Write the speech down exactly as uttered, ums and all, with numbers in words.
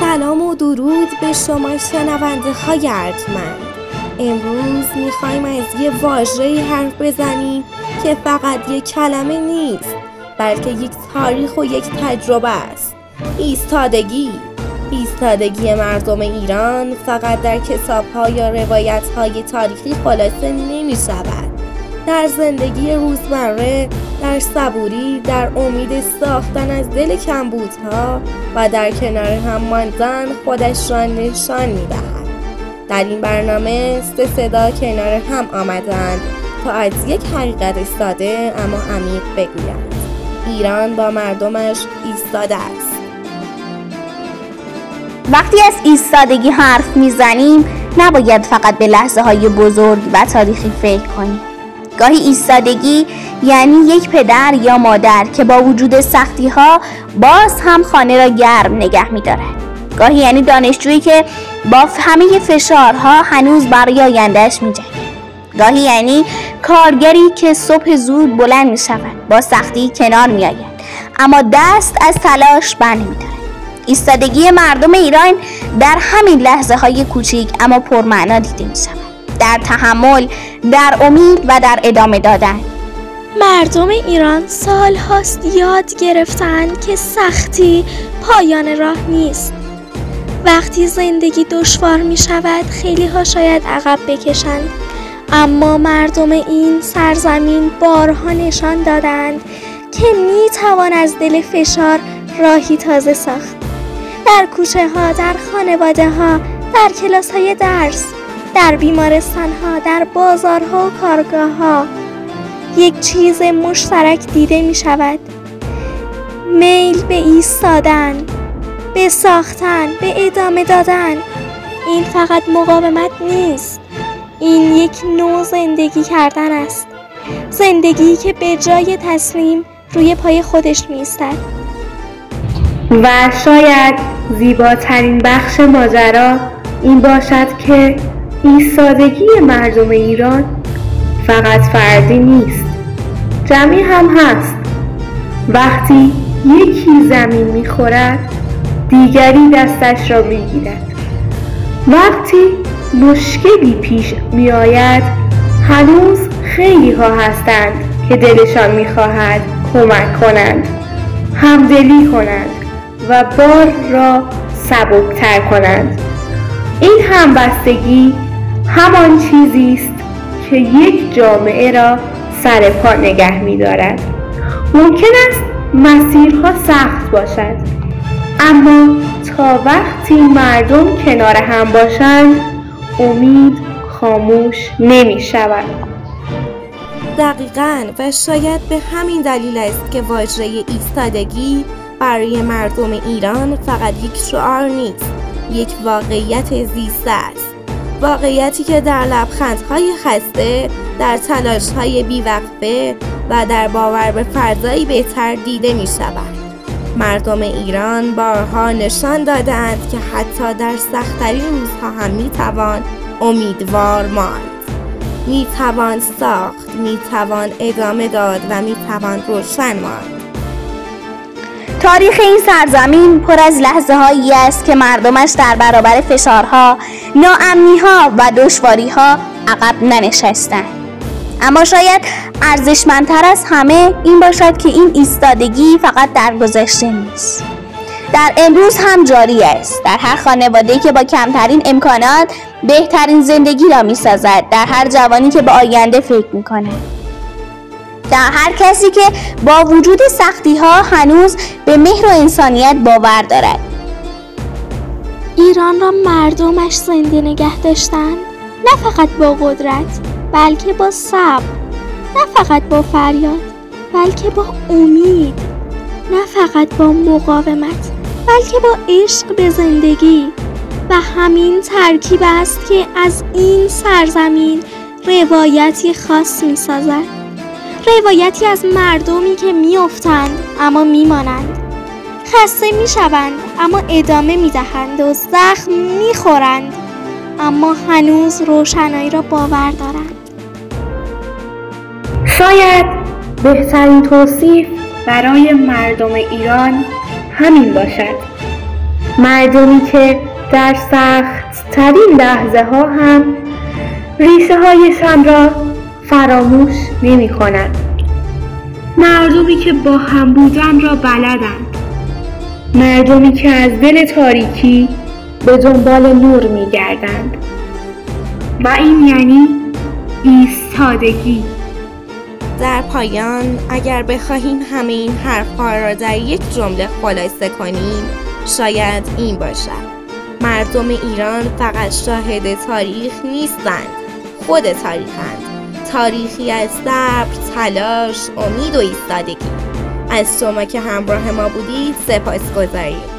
سلام و درود به شما شنونده های ارجمند. امروز میخوایم از یه واژه‌ای حرف بزنیم که فقط یک کلمه نیست، بلکه یک تاریخ و یک تجربه است. ایستادگی. ایستادگی مردم ایران فقط در کتاب‌ها یا روایت‌های تاریخی خلاصه نمی‌شود. در زندگی روزمره، در صبوری، در امید ساختن از دل کمبودها و در کنار هم ماندن خودش را نشان می‌دهد. در این برنامه سه صدا کنار هم آمدند تا از یک حقیقت ساده اما عمیق بگویند: ایران با مردمش ایستاده است. وقتی از ایستادگی حرف میزنیم نباید فقط به لحظه های بزرگ و تاریخی فکر کنیم. گاهی ایستادگی یعنی یک پدر یا مادر که با وجود سختی ها باز هم خانه را گرم نگه می‌دارد. گاهی یعنی دانشجویی که با همه فشارها هنوز برای آینده‌اش می‌جنگد. گاهی یعنی کارگری که صبح زود بلند می‌شود، با سختی کنار می‌آید، اما دست از تلاش برنمی‌دارد. ایستادگی مردم ایران در همین لحظه های کوچیک اما پرمعنا دیده می‌شود. در تحمل، در امید و در ادامه دادن. مردم ایران سال هاست یاد گرفتند که سختی پایان راه نیست. وقتی زندگی دشوار می شود خیلی ها شاید عقب بکشند، اما مردم این سرزمین بارها نشان دادند که می توان از دل فشار راهی تازه ساخت. در کوچه ها، در خانواده ها، در کلاس های درس، در بیمارستان ها، در بازارها و کارگاه ها یک چیز مشترک دیده می شود: میل به ایستادن، به ساختن، به ادامه دادن. این فقط مقاومت نیست، این یک نوع زندگی کردن است. زندگی که به جای تسلیم روی پای خودش می ایستد. و شاید زیباترین بخش ماجرا این باشد که ایستادگی مردم ایران فقط فردی نیست، جمعی هم هست. وقتی یکی زمین میخورد دیگری دستش را میگیرد. وقتی مشکلی پیش میآید هنوز خیلی ها هستند که دلشان میخواهد کمک کنند، همدلی کنند و بار را سبکتر کنند. این همبستگی همان چیزی است که یک جامعه را سر پا نگه می‌دارد. ممکن است مسیرها سخت باشد، اما تا وقتی مردم کنار هم باشند امید خاموش نمی‌شود. دقیقاً، و شاید به همین دلیل است که واژه ایستادگی برای مردم ایران فقط یک شعار نیست، یک واقعیت زیسته است. واقعیتی که در لبخندهای خسته، در تلاش‌های بی‌وقفه و در باور به فردایی بهتر دیده می شود. مردم ایران بارها نشان دادند که حتی در سخت‌ترین روزها هم می توان امیدوار ماند، می توان ساخت، می توان ادامه داد و می توان روشن ماند. تاریخ این سرزمین پر از لحظه هایی است که مردمش در برابر فشارها، ناامنی‌ها و دشواری‌ها عقب ننشستند. اما شاید ارزشمندتر از همه این باشد که این ایستادگی فقط در گذشته نیست، در امروز هم جاری است. در هر خانواده‌ای که با کمترین امکانات بهترین زندگی را می‌سازد، در هر جوانی که به آینده فکر می‌کند، در هر کسی که با وجود سختی ها هنوز به مهر و انسانیت باور دارد. ایران را مردمش زنده نگه داشتند، نه فقط با قدرت بلکه با صبر، نه فقط با فریاد بلکه با امید، نه فقط با مقاومت بلکه با عشق به زندگی. و همین ترکیب است که از این سرزمین روایتی خاص می سازد. روایتی از مردمی که میافتند اما میمانند، خسته میشوند اما ادامه میدهند و زخم میخورند اما هنوز روشنایی را باور دارند. شاید بهترین توصیف برای مردم ایران همین باشد: مردمی که در سخت ترین لحظه ها هم ریشه هایشان را فراموش نمی کنند. مردمی که با هم بودن را بلدند. مردمی که از دل تاریکی به دنبال نور می گردند. و این یعنی ایستادگی. در پایان اگر بخواهیم همه این حرفها را در یک جمله خلاصه کنیم، شاید این باشد: مردم ایران فقط شاهد تاریخ نیستند، خود تاریخند. تاریخی از صبر، تلاش، امید و ایستادگی. از شما که همراه ما بودید سپاسگزاریم.